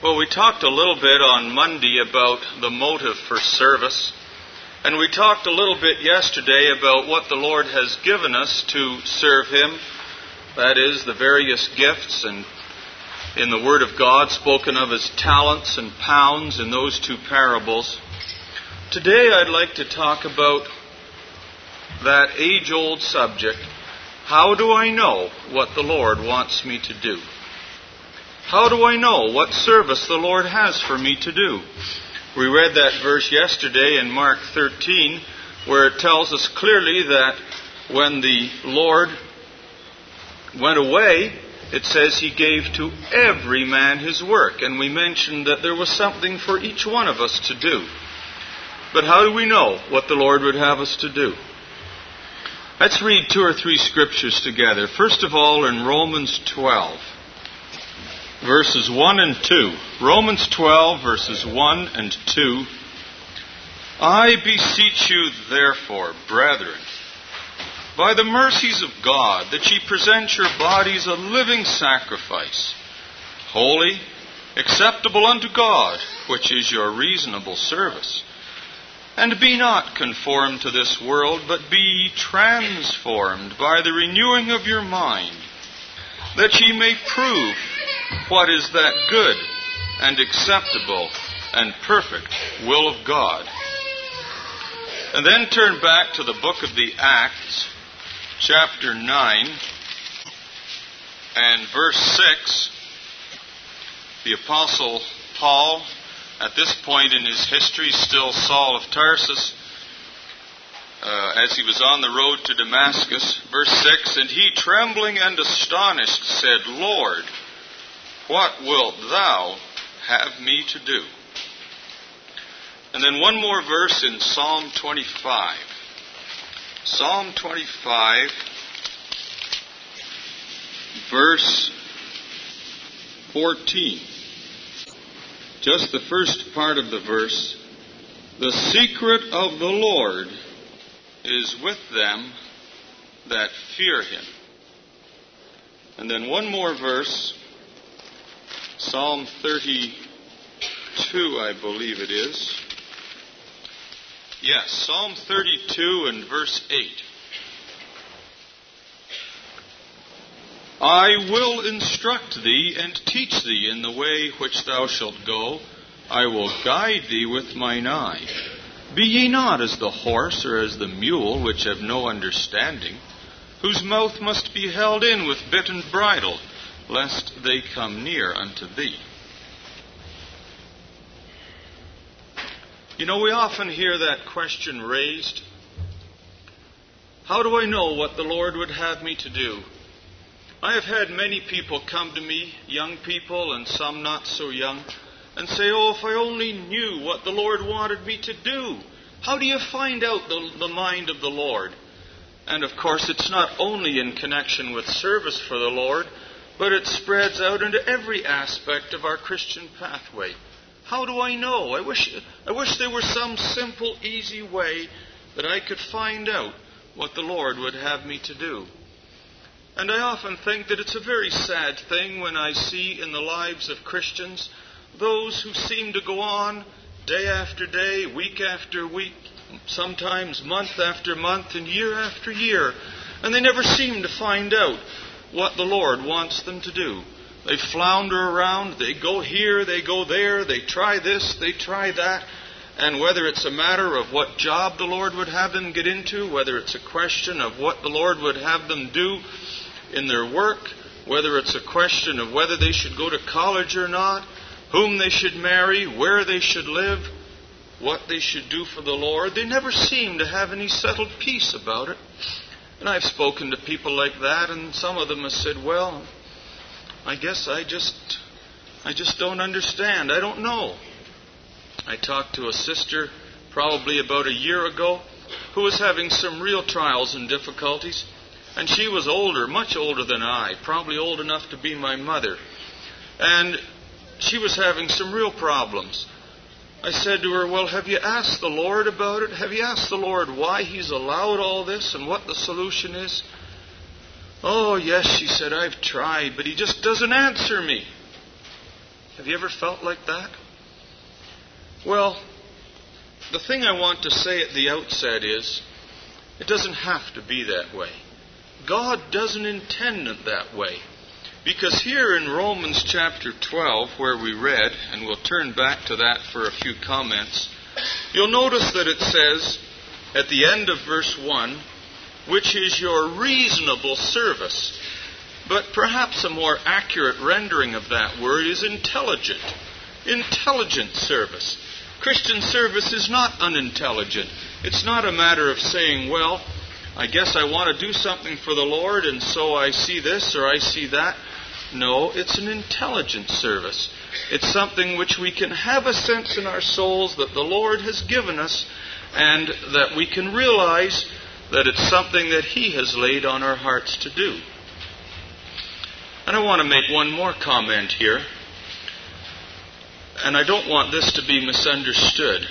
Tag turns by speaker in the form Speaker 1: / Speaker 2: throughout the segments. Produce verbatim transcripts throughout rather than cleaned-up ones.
Speaker 1: Well, we talked a little bit on Monday about the motive for service, and we talked a little bit yesterday about what the Lord has given us to serve Him. That is, the various gifts, and in the Word of God spoken of as talents and pounds in those two parables. Today I'd like to talk about that age-old subject, how do I know what the Lord wants me to do? How do I know what service the Lord has for me to do? We read that verse yesterday in Mark thirteen, where it tells us clearly that when the Lord went away, it says He gave to every man his work. And we mentioned that there was something for each one of us to do. But how do we know what the Lord would have us to do? Let's read two or three scriptures together. First of all, in Romans twelve. Verses one and two. Romans twelve, verses one and two. I beseech you, therefore, brethren, by the mercies of God, that ye present your bodies a living sacrifice, holy, acceptable unto God, which is your reasonable service. And be not conformed to this world, but be ye transformed by the renewing of your mind, that ye may prove what is that good and acceptable and perfect will of God. And then turn back to the book of the Acts, chapter nine, and verse six. The Apostle Paul, at this point in his history, still Saul of Tarsus, uh, as he was on the road to Damascus. Verse six, and he, trembling and astonished, said, Lord, what wilt thou have me to do? And then one more verse in Psalm twenty-five. Psalm twenty-five, verse fourteen. Just the first part of the verse. The secret of the Lord is with them that fear Him. And then one more verse. Psalm thirty-two, I believe it is. Yes, Psalm thirty-two and verse eight. I will instruct thee and teach thee in the way which thou shalt go. I will guide thee with mine eye. Be ye not as the horse or as the mule, which have no understanding, whose mouth must be held in with bit and bridle, lest they come near unto thee. You know, we often hear that question raised. How do I know what the Lord would have me to do? I have had many people come to me, young people and some not so young, and say, oh, if I only knew what the Lord wanted me to do. How do you find out the, the mind of the Lord? And of course, it's not only in connection with service for the Lord, but it spreads out into every aspect of our Christian pathway. How do I know? I wish, I wish there were some simple, easy way that I could find out what the Lord would have me to do. And I often think that it's a very sad thing when I see in the lives of Christians those who seem to go on day after day, week after week, sometimes month after month, and year after year, and they never seem to find out what the Lord wants them to do. They flounder around, they go here, they go there, they try this, they try that, and whether it's a matter of what job the Lord would have them get into, whether it's a question of what the Lord would have them do in their work, whether it's a question of whether they should go to college or not, whom they should marry, where they should live, what they should do for the Lord, they never seem to have any settled peace about it. And I've spoken to people like that, and some of them have said, well, I guess I just, I just don't understand. I don't know. I talked to a sister probably about a year ago who was having some real trials and difficulties. And she was older, much older than I, probably old enough to be my mother. And she was having some real problems. I said to her, well, have you asked the Lord about it? Have you asked the Lord why He's allowed all this and what the solution is? Oh, yes, she said, I've tried, but He just doesn't answer me. Have you ever felt like that? Well, the thing I want to say at the outset is, it doesn't have to be that way. God doesn't intend it that way. Because here in Romans chapter twelve, where we read, and we'll turn back to that for a few comments, you'll notice that it says at the end of verse one, which is your reasonable service. But perhaps a more accurate rendering of that word is intelligent. Intelligent service. Christian service is not unintelligent. It's not a matter of saying, well, I guess I want to do something for the Lord, and so I see this or I see that. No, it's an intelligent service. It's something which we can have a sense in our souls that the Lord has given us, and that we can realize that it's something that He has laid on our hearts to do. And I want to make one more comment here. And I don't want this to be misunderstood.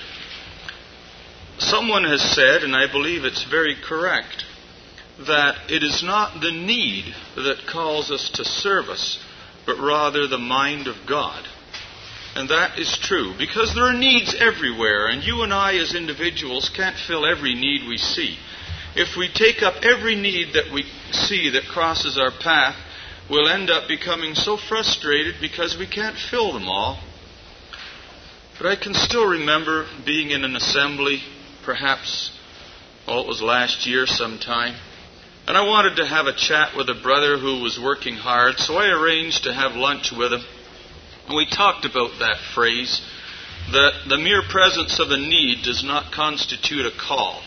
Speaker 1: Someone has said, and I believe it's very correct, that it is not the need that calls us to service, but rather the mind of God. And that is true, because there are needs everywhere, and you and I as individuals can't fill every need we see. If we take up every need that we see that crosses our path, we'll end up becoming so frustrated because we can't fill them all. But I can still remember being in an assembly, perhaps, well, it was last year sometime, and I wanted to have a chat with a brother who was working hard, so I arranged to have lunch with him. And we talked about that phrase, that the mere presence of a need does not constitute a call.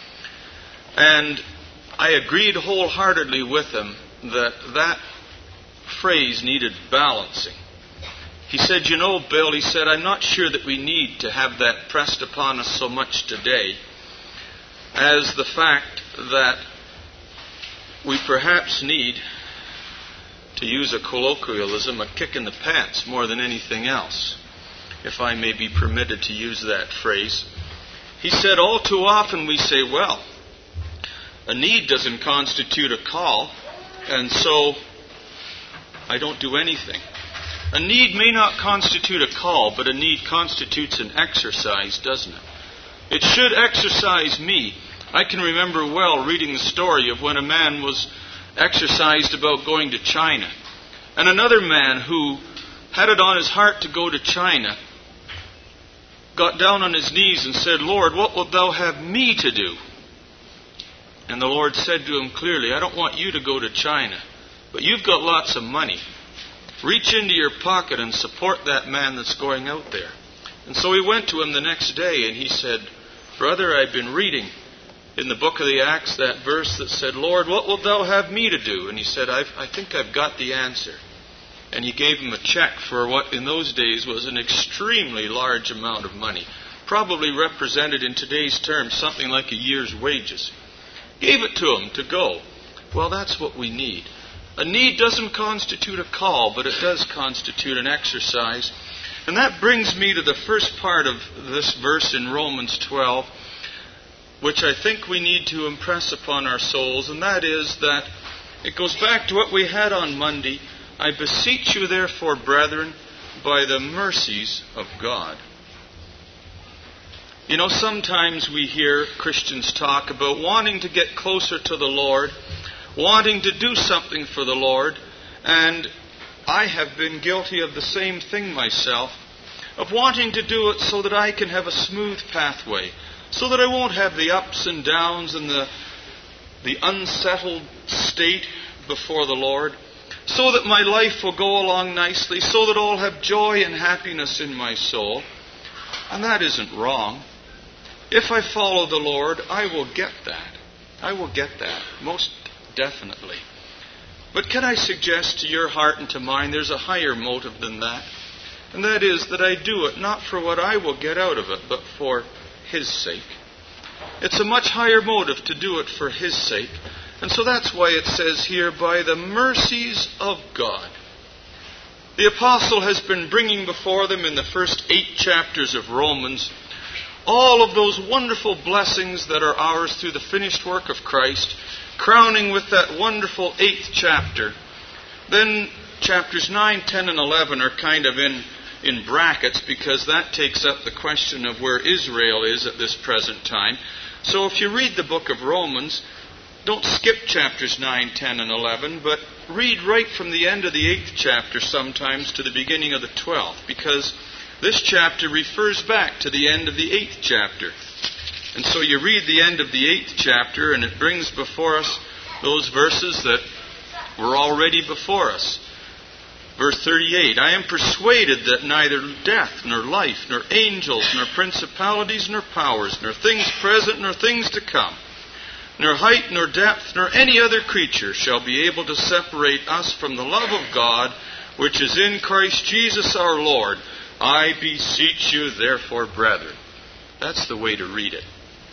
Speaker 1: And I agreed wholeheartedly with him that that phrase needed balancing. He said, you know, Bill, he said, I'm not sure that we need to have that pressed upon us so much today as the fact that we perhaps need, to use a colloquialism, a kick in the pants more than anything else, if I may be permitted to use that phrase. He said, all too often we say, well, a need doesn't constitute a call, and so I don't do anything. A need may not constitute a call, but a need constitutes an exercise, doesn't it? It should exercise me. I can remember well reading the story of when a man was exercised about going to China. And another man who had it on his heart to go to China got down on his knees and said, Lord, what wilt thou have me to do? And the Lord said to him clearly, I don't want you to go to China, but you've got lots of money. Reach into your pocket and support that man that's going out there. And so he went to him the next day and he said, Brother, I've been reading in the book of the Acts that verse that said, Lord, what wilt thou have me to do? And he said, I've, I think I've got the answer. And he gave him a check for what in those days was an extremely large amount of money. Probably represented in today's terms something like a year's wages. Gave it to him to go. Well, that's what we need. A need doesn't constitute a call, but it does constitute an exercise. And that brings me to the first part of this verse in Romans twelve, which I think we need to impress upon our souls, and that is that it goes back to what we had on Monday. I beseech you, therefore, brethren, by the mercies of God. You know, sometimes we hear Christians talk about wanting to get closer to the Lord, wanting to do something for the Lord, and I have been guilty of the same thing myself, of wanting to do it so that I can have a smooth pathway, so that I won't have the ups and downs and the, the unsettled state before the Lord, so that my life will go along nicely, so that I'll have joy and happiness in my soul. And that isn't wrong. If I follow the Lord, I will get that. I will get that, most definitely. But can I suggest to your heart and to mine, there's a higher motive than that. And that is that I do it not for what I will get out of it, but for His sake. It's a much higher motive to do it for His sake. And so that's why it says here, by the mercies of God. The apostle has been bringing before them in the first eight chapters of Romans all of those wonderful blessings that are ours through the finished work of Christ, crowning with that wonderful eighth chapter. Then chapters nine, ten, and eleven are kind of in in brackets because that takes up the question of where Israel is at this present time. So if you read the book of Romans, don't skip chapters nine, ten, and eleven, but read right from the end of the eighth chapter sometimes to the beginning of the twelfth, because this chapter refers back to the end of the eighth chapter. And so you read the end of the eighth chapter, and it brings before us those verses that were already before us. Verse thirty-eight, I am persuaded that neither death, nor life, nor angels, nor principalities, nor powers, nor things present, nor things to come, nor height, nor depth, nor any other creature shall be able to separate us from the love of God, which is in Christ Jesus our Lord. I beseech you, therefore, brethren. That's the way to read it.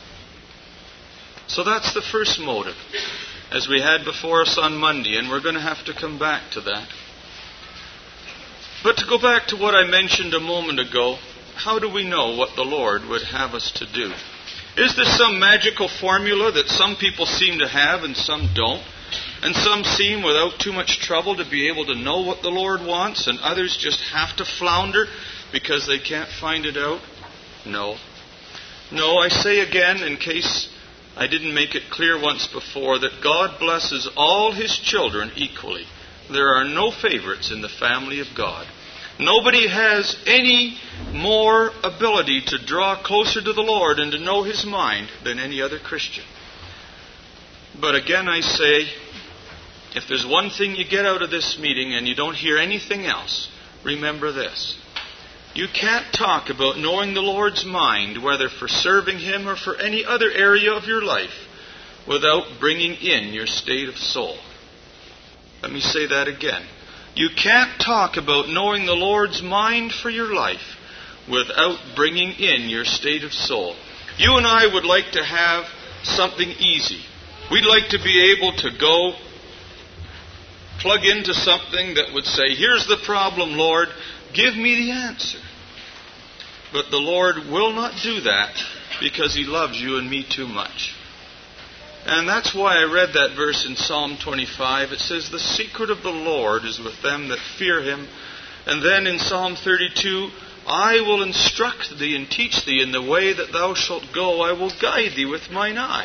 Speaker 1: So that's the first motive, as we had before us on Monday, and we're going to have to come back to that. But to go back to what I mentioned a moment ago, how do we know what the Lord would have us to do? Is there some magical formula that some people seem to have and some don't? And some seem without too much trouble to be able to know what the Lord wants, and others just have to flounder because they can't find it out? No. No, I say again, in case I didn't make it clear once before, that God blesses all His children equally. There are no favorites in the family of God. Nobody has any more ability to draw closer to the Lord and to know His mind than any other Christian. But again I say, if there's one thing you get out of this meeting and you don't hear anything else, remember this. You can't talk about knowing the Lord's mind, whether for serving Him or for any other area of your life, without bringing in your state of soul. Let me say that again. You can't talk about knowing the Lord's mind for your life without bringing in your state of soul. You and I would like to have something easy. We'd like to be able to go plug into something that would say, here's the problem, Lord, give me the answer. But the Lord will not do that because He loves you and me too much. And that's why I read that verse in Psalm twenty-five. It says, the secret of the Lord is with them that fear Him. And then in Psalm thirty-two, I will instruct thee and teach thee in the way that thou shalt go. I will guide thee with mine eye.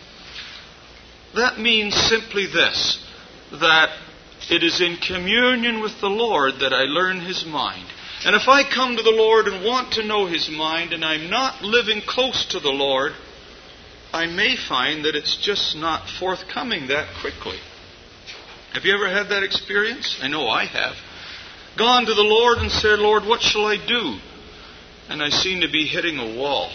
Speaker 1: That means simply this, that it is in communion with the Lord that I learn His mind. And if I come to the Lord and want to know His mind and I'm not living close to the Lord, I may find that it's just not forthcoming that quickly. Have you ever had that experience? I know I have. Gone to the Lord and said, Lord, what shall I do? And I seem to be hitting a wall.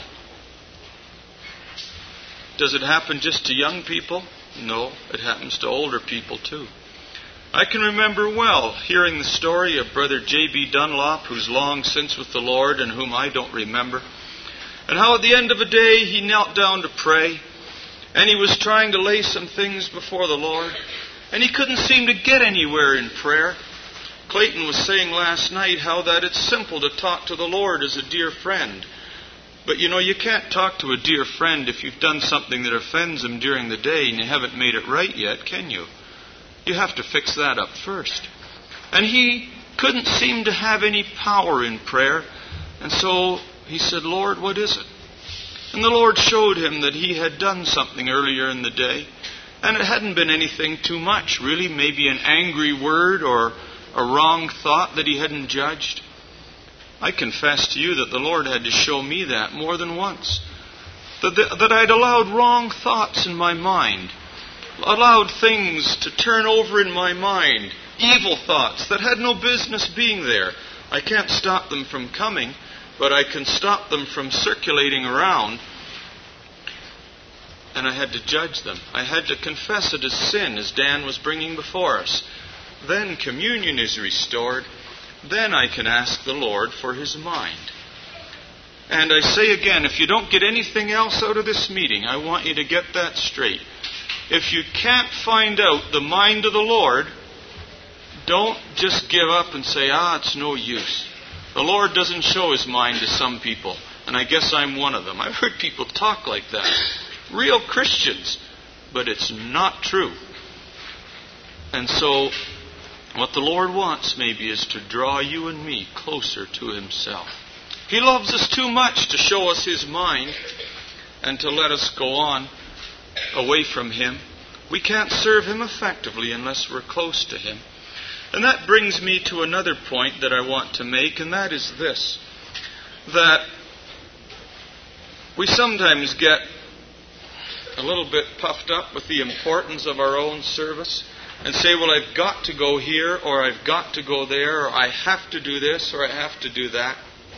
Speaker 1: Does it happen just to young people? No, it happens to older people too. I can remember well hearing the story of Brother J B Dunlop, who's long since with the Lord and whom I don't remember, and how at the end of a day he knelt down to pray, and he was trying to lay some things before the Lord, and he couldn't seem to get anywhere in prayer. Clayton was saying last night how that it's simple to talk to the Lord as a dear friend. But you know, you can't talk to a dear friend if you've done something that offends him during the day and you haven't made it right yet, can you? You have to fix that up first. And he couldn't seem to have any power in prayer. And so he said, Lord, what is it? And the Lord showed him that he had done something earlier in the day. And it hadn't been anything too much, really. Maybe an angry word or a wrong thought that he hadn't judged. I confess to you that the Lord had to show me that more than once. That, the, that I'd allowed wrong thoughts in my mind. Allowed things to turn over in my mind. Evil thoughts that had no business being there. I can't stop them from coming, but I can stop them from circulating around. And I had to judge them. I had to confess it as sin, as Dan was bringing before us. Then communion is restored. Then I can ask the Lord for His mind. And I say again, if you don't get anything else out of this meeting, I want you to get that straight. If you can't find out the mind of the Lord, don't just give up and say, ah, it's no use. The Lord doesn't show His mind to some people, and I guess I'm one of them. I've heard people talk like that. Real Christians. But it's not true. And so, What the Lord wants maybe is to draw you and me closer to Himself. He loves us too much to show us His mind and to let us go on away from Him. We can't serve Him effectively unless we're close to Him. And that brings me to another point that I want to make, and that is this, that we sometimes get a little bit puffed up with the importance of our own service and say, well, I've got to go here, or I've got to go there, or I have to do this, or I have to do that.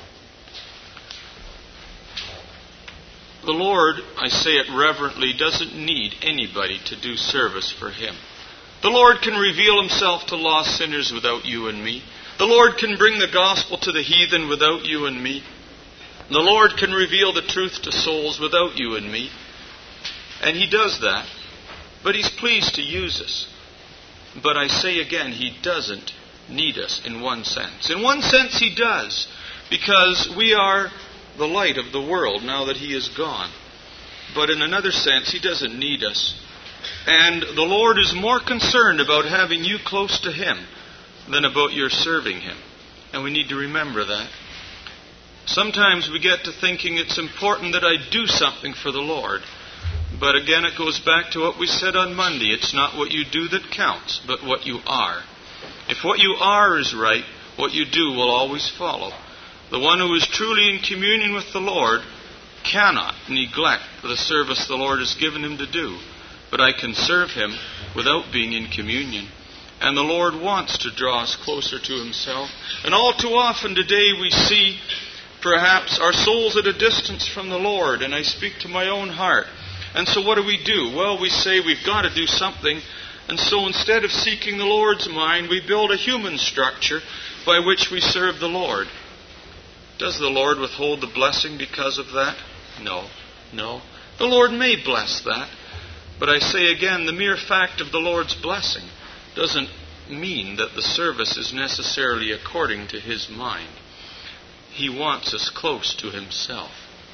Speaker 1: The Lord, I say it reverently, doesn't need anybody to do service for Him. The Lord can reveal Himself to lost sinners without you and me. The Lord can bring the gospel to the heathen without you and me. The Lord can reveal the truth to souls without you and me. And He does that. But He's pleased to use us. But I say again, He doesn't need us in one sense. In one sense He does, because we are the light of the world now that He is gone. But in another sense, He doesn't need us. And the Lord is more concerned about having you close to Him than about your serving Him. And we need to remember that. Sometimes we get to thinking it's important that I do something for the Lord. But again, it goes back to what we said on Monday. It's not what you do that counts, but what you are. If what you are is right, what you do will always follow. The one who is truly in communion with the Lord cannot neglect the service the Lord has given him to do. But I can serve Him without being in communion. And the Lord wants to draw us closer to Himself. And all too often today we see perhaps our souls at a distance from the Lord. And I speak to my own heart. And so what do we do? Well, we say we've got to do something. And so instead of seeking the Lord's mind, we build a human structure by which we serve the Lord. Does the Lord withhold the blessing because of that? No, no. The Lord may bless that. But I say again, the mere fact of the Lord's blessing doesn't mean that the service is necessarily according to His mind. He wants us close to Himself.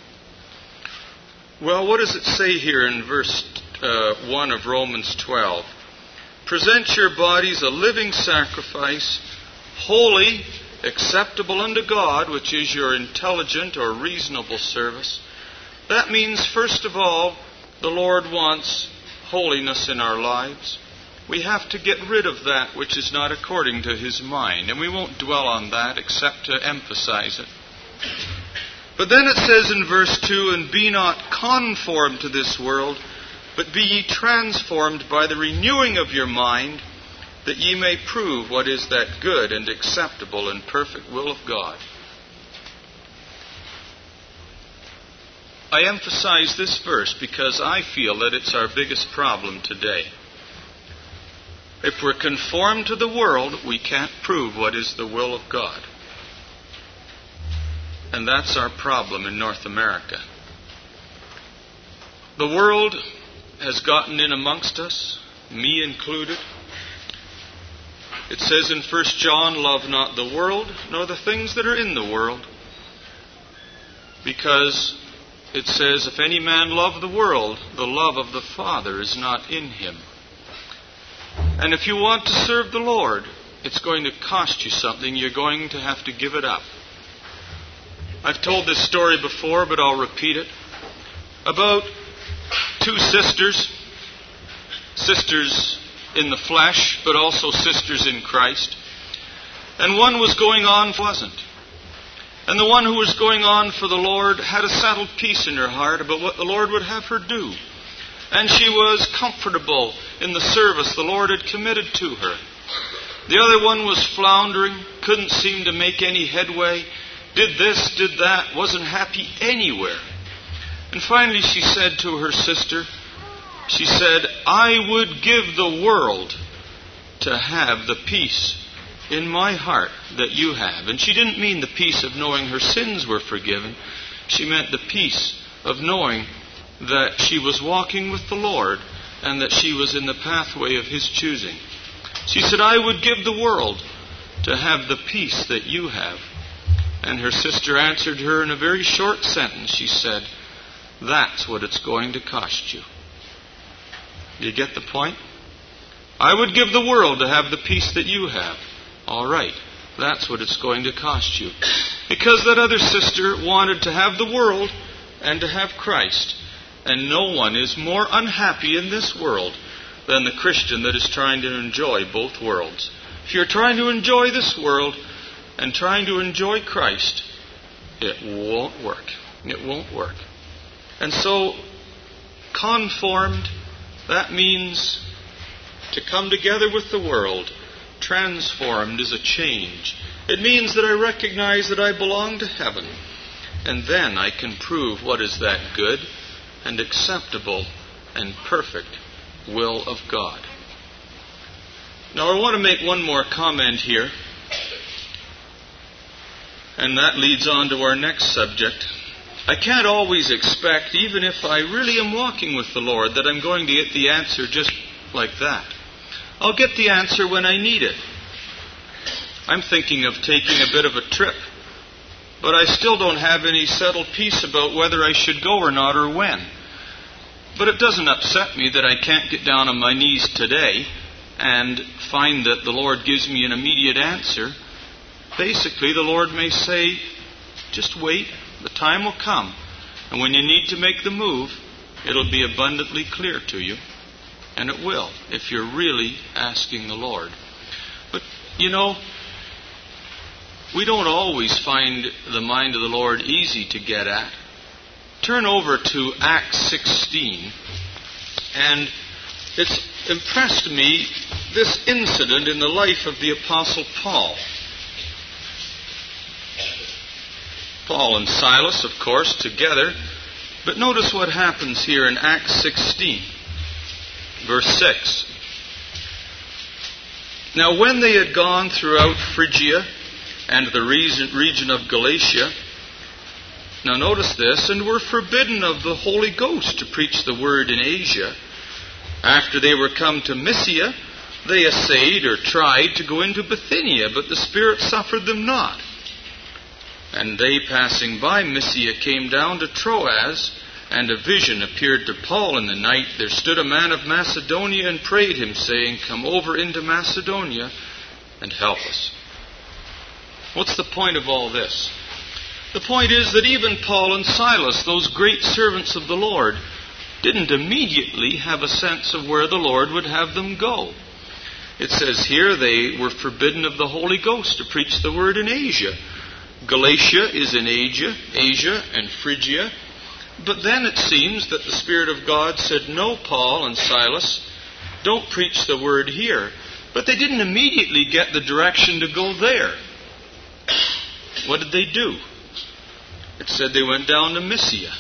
Speaker 1: Well, what does it say here in verse uh, one of Romans twelve? Present your bodies a living sacrifice, holy, acceptable unto God, which is your intelligent or reasonable service. That means, first of all, the Lord wants holiness in our lives. We have to get rid of that which is not according to His mind. And we won't dwell on that except to emphasize it. But then it says in verse two, and be not conformed to this world, but be ye transformed by the renewing of your mind, that ye may prove what is that good and acceptable and perfect will of God. I emphasize this verse because I feel that it's our biggest problem today. If we're conformed to the world, we can't prove what is the will of God. And that's our problem in North America. The world has gotten in amongst us, me included. It says in First John, love not the world, nor the things that are in the world. Because it says, if any man love the world, the love of the Father is not in him. And if you want to serve the Lord, it's going to cost you something. You're going to have to give it up. I've told this story before, but I'll repeat it. About two sisters, sisters in the flesh, but also sisters in Christ. And one was going on, wasn't. And the one who was going on for the Lord had a settled peace in her heart about what the Lord would have her do. And she was comfortable in the service the Lord had committed to her. The other one was floundering, couldn't seem to make any headway, did this, did that, wasn't happy anywhere. And finally she said to her sister, she said, I would give the world to have the peace in my heart that you have. And she didn't mean the peace of knowing her sins were forgiven. She meant the peace of knowing that she was walking with the Lord and that she was in the pathway of His choosing. She said, I would give the world to have the peace that you have. And her sister answered her in a very short sentence. She said, that's what it's going to cost you. Do you get the point? I would give the world to have the peace that you have. All right, that's what it's going to cost you. Because that other sister wanted to have the world and to have Christ. And no one is more unhappy in this world than the Christian that is trying to enjoy both worlds. If you're trying to enjoy this world and trying to enjoy Christ, it won't work. It won't work. And so, conformed, that means to come together with the world. Transformed is a change. It means that I recognize that I belong to heaven. And then I can prove what is that good and acceptable and perfect will of God. Now I want to make one more comment here. And that leads on to our next subject. I can't always expect, even if I really am walking with the Lord, that I'm going to get the answer just like that. I'll get the answer when I need it. I'm thinking of taking a bit of a trip, but I still don't have any settled peace about whether I should go or not or when. But it doesn't upset me that I can't get down on my knees today and find that the Lord gives me an immediate answer. Basically, the Lord may say, just wait, the time will come. And when you need to make the move, it'll be abundantly clear to you. And it will, if you're really asking the Lord. But, you know, we don't always find the mind of the Lord easy to get at. Turn over to Acts sixteen, and it's impressed me, this incident in the life of the Apostle Paul. Paul and Silas, of course, together. But notice what happens here in Acts sixteen. Verse six. Now when they had gone throughout Phrygia and the region of Galatia, now notice this, and were forbidden of the Holy Ghost to preach the word in Asia, after they were come to Mysia, they essayed or tried to go into Bithynia, but the Spirit suffered them not. And they passing by Mysia came down to Troas, and a vision appeared to Paul in the night. There stood a man of Macedonia and prayed him, saying, Come over into Macedonia and help us. What's the point of all this? The point is that even Paul and Silas, those great servants of the Lord, didn't immediately have a sense of where the Lord would have them go. It says here they were forbidden of the Holy Ghost to preach the word in Asia. Galatia is in Asia, Asia and Phrygia. But then it seems that the Spirit of God said, No, Paul and Silas, don't preach the word here. But they didn't immediately get the direction to go there. What did they do? It said they went down to Mysia.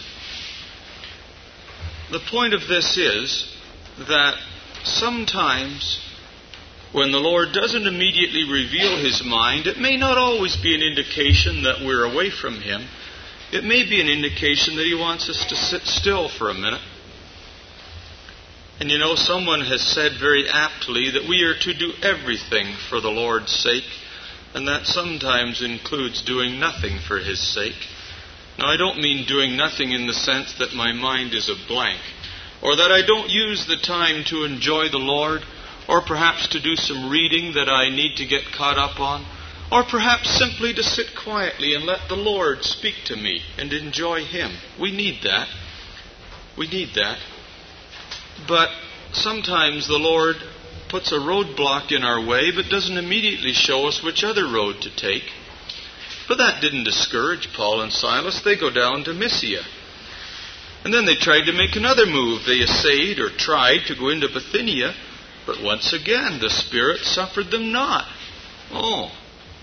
Speaker 1: The point of this is that sometimes when the Lord doesn't immediately reveal His mind, it may not always be an indication that we're away from Him. It may be an indication that He wants us to sit still for a minute. And you know, someone has said very aptly that we are to do everything for the Lord's sake, and that sometimes includes doing nothing for His sake. Now, I don't mean doing nothing in the sense that my mind is a blank, or that I don't use the time to enjoy the Lord, or perhaps to do some reading that I need to get caught up on, or perhaps simply to sit quietly and let the Lord speak to me and enjoy Him. We need that. We need that. But sometimes the Lord puts a roadblock in our way, but doesn't immediately show us which other road to take. But that didn't discourage Paul and Silas. They go down to Mysia. And then they tried to make another move. They essayed or tried to go into Bithynia, but once again the Spirit suffered them not. Oh.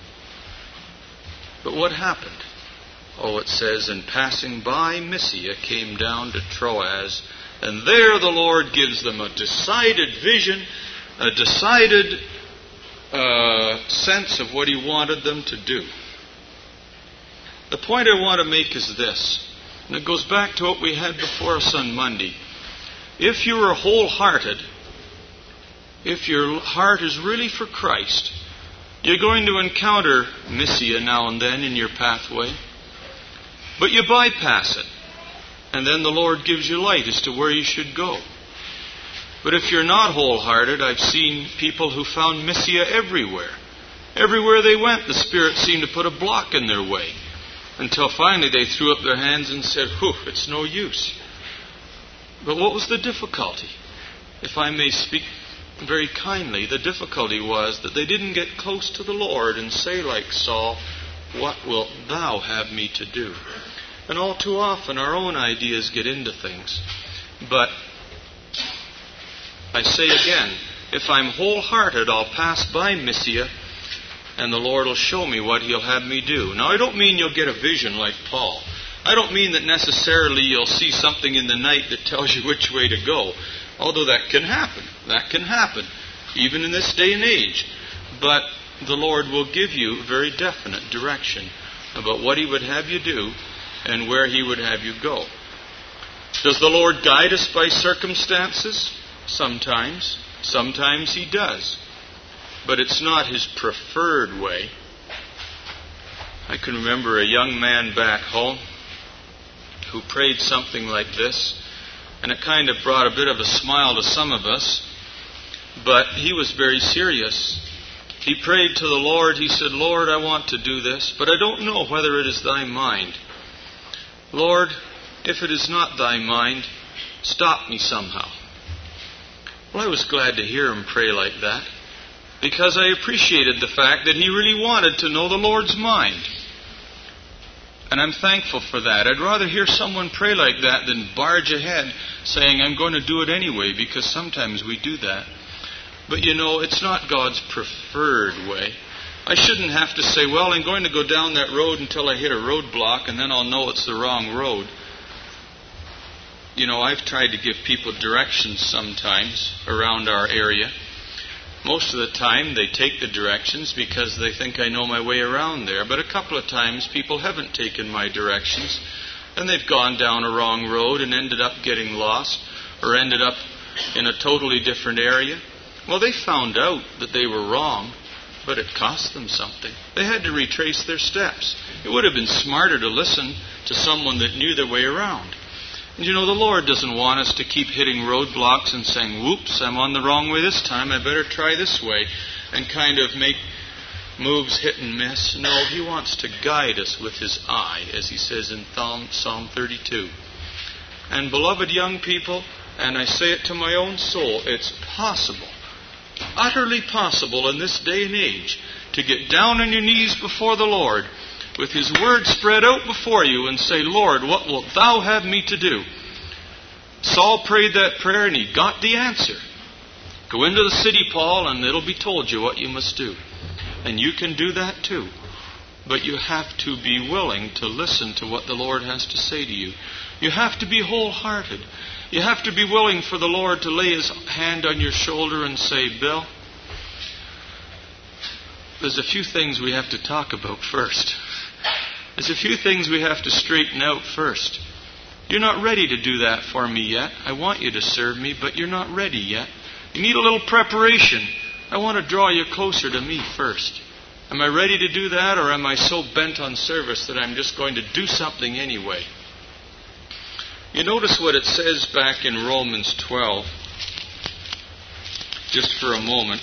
Speaker 1: But what happened? Oh, it says, and passing by Mysia came down to Troas, and there the Lord gives them a decided vision, a decided uh, sense of what He wanted them to do. The point I want to make is this, and it goes back to what we had before us on Monday. If you are wholehearted, if your heart is really for Christ, you're going to encounter Mysia now and then in your pathway, but you bypass it, and then the Lord gives you light as to where you should go. But if you're not wholehearted, I've seen people who found Mysia everywhere. Everywhere they went, the Spirit seemed to put a block in their way. Until finally they threw up their hands and said, whew, it's no use. But what was the difficulty? If I may speak very kindly, the difficulty was that they didn't get close to the Lord and say like Saul, what wilt thou have me to do? And all too often our own ideas get into things. But I say again, if I'm wholehearted, I'll pass by Mysia, and the Lord will show me what He'll have me do. Now, I don't mean you'll get a vision like Paul. I don't mean that necessarily you'll see something in the night that tells you which way to go. Although that can happen. That can happen, even in this day and age. But the Lord will give you very definite direction about what He would have you do and where He would have you go. Does the Lord guide us by circumstances? Sometimes. Sometimes He does. But it's not His preferred way. I can remember a young man back home who prayed something like this, and it kind of brought a bit of a smile to some of us, but he was very serious. He prayed to the Lord. He said, Lord, I want to do this, but I don't know whether it is Thy mind. Lord, if it is not Thy mind, stop me somehow. Well, I was glad to hear him pray like that, because I appreciated the fact that he really wanted to know the Lord's mind. And I'm thankful for that. I'd rather hear someone pray like that than barge ahead saying, I'm going to do it anyway, because sometimes we do that. But you know, it's not God's preferred way. I shouldn't have to say, well, I'm going to go down that road until I hit a roadblock, and then I'll know it's the wrong road. You know, I've tried to give people directions sometimes around our area. Most of the time they take the directions because they think I know my way around there. But a couple of times people haven't taken my directions and they've gone down a wrong road and ended up getting lost or ended up in a totally different area. Well, they found out that they were wrong, but it cost them something. They had to retrace their steps. It would have been smarter to listen to someone that knew their way around. And you know, the Lord doesn't want us to keep hitting roadblocks and saying, whoops, I'm on the wrong way this time, I better try this way, and kind of make moves hit and miss. No, He wants to guide us with His eye, as He says in Psalm thirty-two. And beloved young people, and I say it to my own soul, it's possible, utterly possible in this day and age, to get down on your knees before the Lord with His Word spread out before you and say, Lord, what wilt Thou have me to do? Saul prayed that prayer and he got the answer. Go into the city, Paul, and it'll be told you what you must do. And you can do that too. But you have to be willing to listen to what the Lord has to say to you. You have to be wholehearted. You have to be willing for the Lord to lay His hand on your shoulder and say, Bill, there's a few things we have to talk about first. There's a few things we have to straighten out first. You're not ready to do that for me yet. I want you to serve me, but you're not ready yet. You need a little preparation. I want to draw you closer to me first. Am I ready to do that, or am I so bent on service that I'm just going to do something anyway? You notice what it says back in Romans twelve, just for a moment.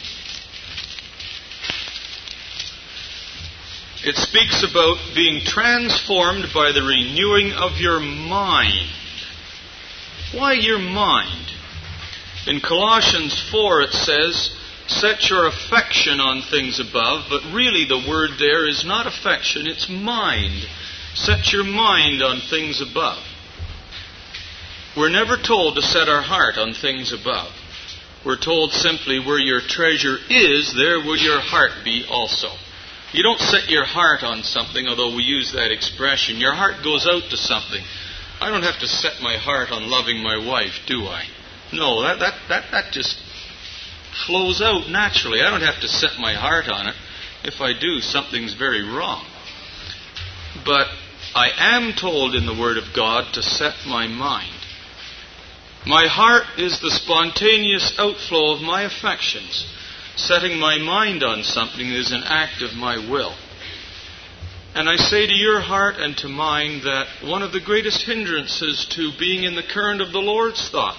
Speaker 1: It speaks about being transformed by the renewing of your mind. Why your mind? In Colossians four it says, set your affection on things above, but really the word there is not affection, it's mind. Set your mind on things above. We're never told to set our heart on things above. We're told simply where your treasure is, there will your heart be also. You don't set your heart on something, although we use that expression. Your heart goes out to something. I don't have to set my heart on loving my wife, do I? No, that, that, that, that just flows out naturally. I don't have to set my heart on it. If I do, something's very wrong. But I am told in the Word of God to set my mind. My heart is the spontaneous outflow of my affections. Setting my mind on something is an act of my will. And I say to your heart and to mine that one of the greatest hindrances to being in the current of the Lord's thoughts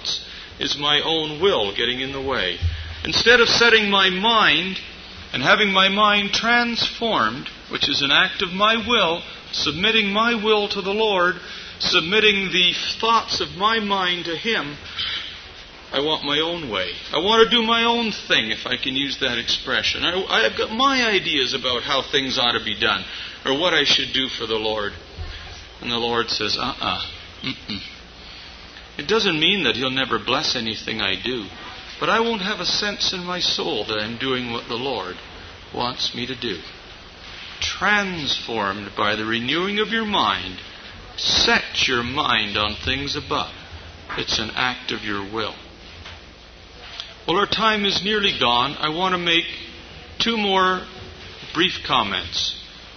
Speaker 1: is my own will getting in the way. Instead of setting my mind and having my mind transformed, which is an act of my will, submitting my will to the Lord, submitting the thoughts of my mind to Him, I want my own way. I want to do my own thing, if I can use that expression. I, I've got my ideas about how things ought to be done, or what I should do for the Lord. And the Lord says, uh-uh, mm-mm. It doesn't mean that He'll never bless anything I do, but I won't have a sense in my soul that I'm doing what the Lord wants me to do. Transformed by the renewing of your mind, set your mind on things above. It's an act of your will. Well, our time is nearly gone. I want to make two more brief comments.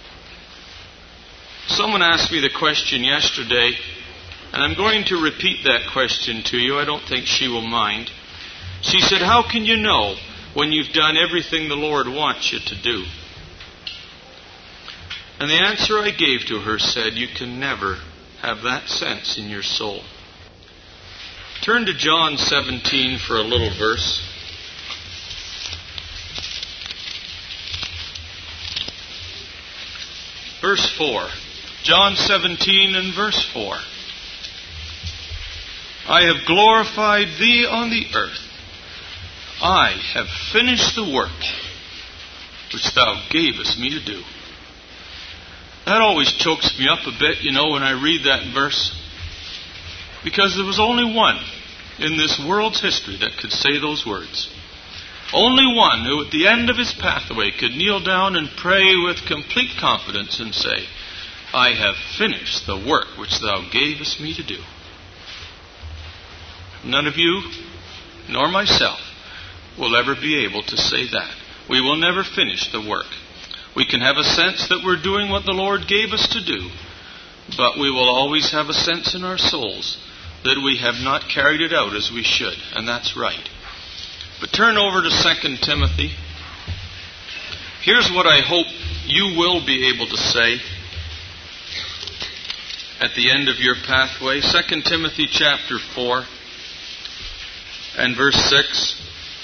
Speaker 1: Someone asked me the question yesterday, and I'm going to repeat that question to you. I don't think she will mind. She said, how can you know when you've done everything the Lord wants you to do? And the answer I gave to her said, you can never have that sense in your soul. Turn to John seventeen for a little verse. Verse four. John seventeen and verse four. I have glorified Thee on the earth. I have finished the work which Thou gavest me to do. That always chokes me up a bit, you know, when I read that verse. Because there was only one in this world's history that could say those words. Only one who at the end of his pathway could kneel down and pray with complete confidence and say, I have finished the work which Thou gavest me to do. None of you, nor myself, will ever be able to say that. We will never finish the work. We can have a sense that we're doing what the Lord gave us to do, but we will always have a sense in our souls that we have not carried it out as we should, and that's right. But turn over to Second Timothy. Here's what I hope you will be able to say at the end of your pathway. Second Timothy chapter four and verse six.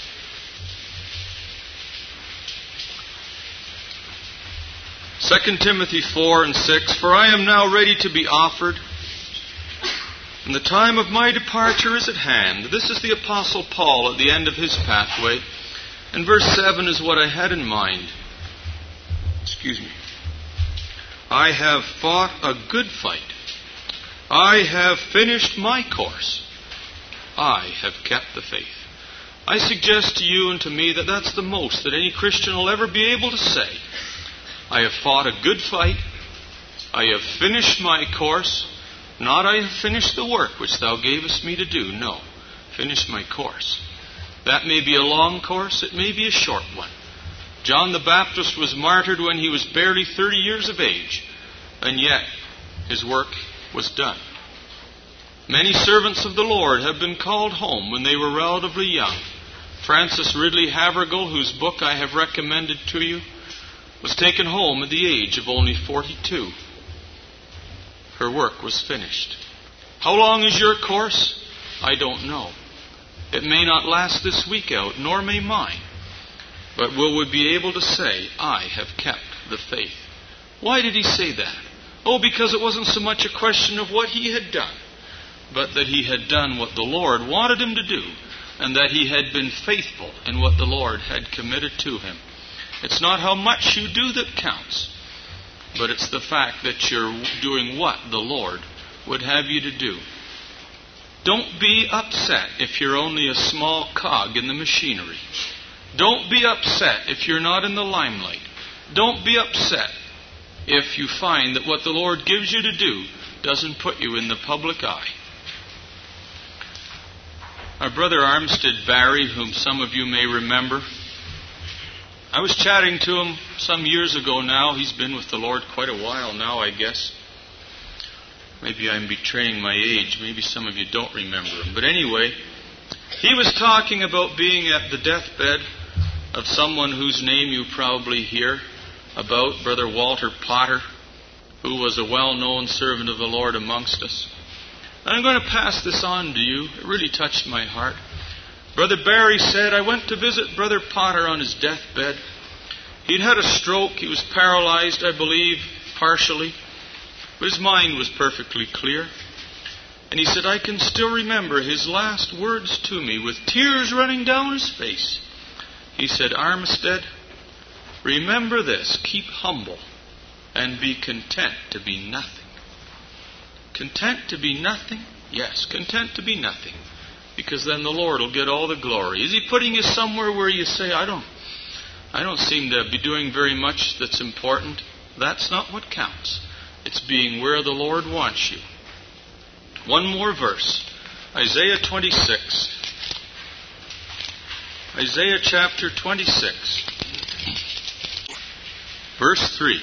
Speaker 1: Second Timothy four and six. For I am now ready to be offered, and the time of my departure is at hand. This is the Apostle Paul at the end of his pathway. And verse seven is what I had in mind. Excuse me. I have fought a good fight. I have finished my course. I have kept the faith. I suggest to you and to me that that's the most that any Christian will ever be able to say. I have fought a good fight. I have finished my course. Not I have finished the work which Thou gavest me to do. No, finished my course. That may be a long course. It may be a short one. John the Baptist was martyred when he was barely thirty years of age, and yet his work was done. Many servants of the Lord have been called home when they were relatively young. Frances Ridley Havergal, whose book I have recommended to you, was taken home at the age of only forty-two. Her work was finished. How long is your course? I don't know. It may not last this week out, nor may mine. But will we be able to say, I have kept the faith? Why did he say that? Oh, because it wasn't so much a question of what he had done, but that he had done what the Lord wanted him to do, and that he had been faithful in what the Lord had committed to him. It's not how much you do that counts, but it's the fact that you're doing what the Lord would have you to do. Don't be upset if you're only a small cog in the machinery. Don't be upset if you're not in the limelight. Don't be upset if you find that what the Lord gives you to do doesn't put you in the public eye. Our brother Armstead Barry, whom some of you may remember, I was chatting to him some years ago now. He's been with the Lord quite a while now, I guess. Maybe I'm betraying my age. Maybe some of you don't remember him. But anyway, he was talking about being at the deathbed of someone whose name you probably hear about, Brother Walter Potter, who was a well-known servant of the Lord amongst us. And I'm going to pass this on to you. It really touched my heart. Brother Barry said, I went to visit Brother Potter on his deathbed. He'd had a stroke. He was paralyzed, I believe, partially. But his mind was perfectly clear. And he said, I can still remember his last words to me with tears running down his face. He said, Armistead, remember this, keep humble and be content to be nothing. Content to be nothing? Yes, content to be nothing. Because then the Lord will get all the glory. Is He putting you somewhere where you say, I don't, I don't seem to be doing very much that's important? That's not what counts. It's being where the Lord wants you. One more verse. Isaiah twenty-six. Isaiah chapter twenty-six. Verse three.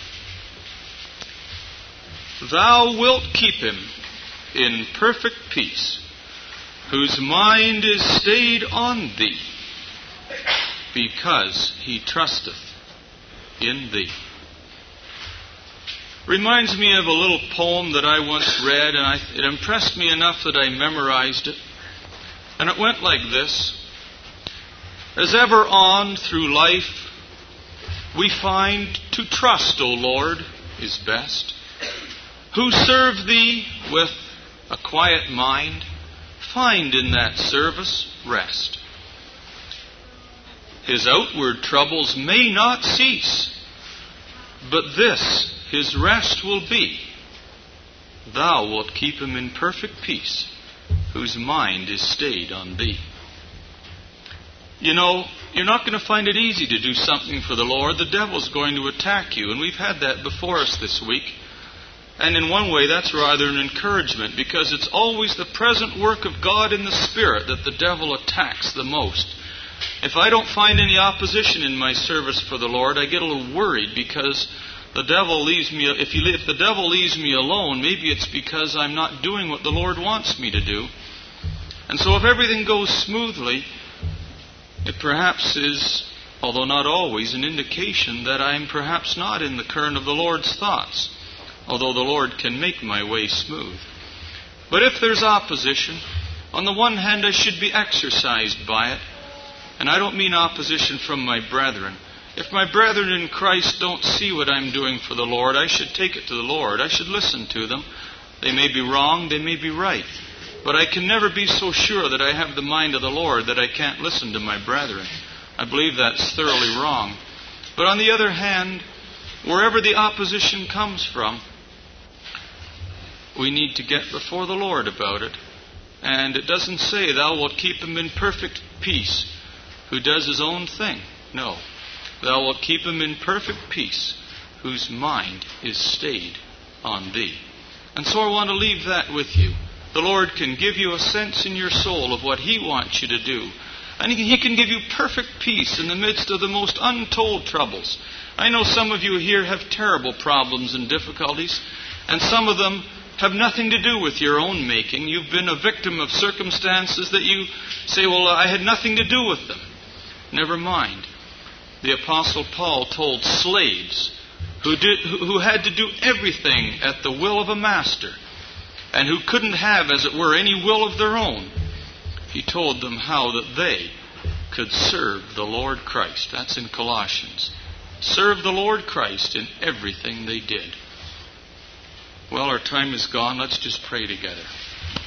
Speaker 1: Thou wilt keep him in perfect peace, whose mind is stayed on thee, because he trusteth in thee. Reminds me of a little poem that I once read, and I, it impressed me enough that I memorized it. And it went like this. As ever on through life, we find to trust, O Lord, is best. Who serve Thee with a quiet mind, find in that service rest. His outward troubles may not cease, but this his rest will be. Thou wilt keep him in perfect peace, whose mind is stayed on Thee. You know, you're not going to find it easy to do something for the Lord. The devil's going to attack you, and we've had that before us this week. And in one way, that's rather an encouragement, because it's always the present work of God in the Spirit that the devil attacks the most. If I don't find any opposition in my service for the Lord, I get a little worried, because the devil leaves me. If, he, if the devil leaves me alone, maybe it's because I'm not doing what the Lord wants me to do. And so if everything goes smoothly, it perhaps is, although not always, an indication that I'm perhaps not in the current of the Lord's thoughts, although the Lord can make my way smooth. But if there's opposition, on the one hand I should be exercised by it. And I don't mean opposition from my brethren. If my brethren in Christ don't see what I'm doing for the Lord, I should take it to the Lord. I should listen to them. They may be wrong, they may be right. But I can never be so sure that I have the mind of the Lord that I can't listen to my brethren. I believe that's thoroughly wrong. But on the other hand, wherever the opposition comes from, we need to get before the Lord about it. And it doesn't say, Thou wilt keep him in perfect peace, who does his own thing. No. Thou wilt keep him in perfect peace, whose mind is stayed on Thee. And so I want to leave that with you. The Lord can give you a sense in your soul of what He wants you to do. And He can give you perfect peace in the midst of the most untold troubles. I know some of you here have terrible problems and difficulties, and some of them have nothing to do with your own making. You've been a victim of circumstances that you say, well, I had nothing to do with them. Never mind. The Apostle Paul told slaves who did, who had to do everything at the will of a master, and who couldn't have, as it were, any will of their own. He told them how that they could serve the Lord Christ. That's in Colossians. Serve the Lord Christ in everything they did. Well, our time is gone. Let's just pray together.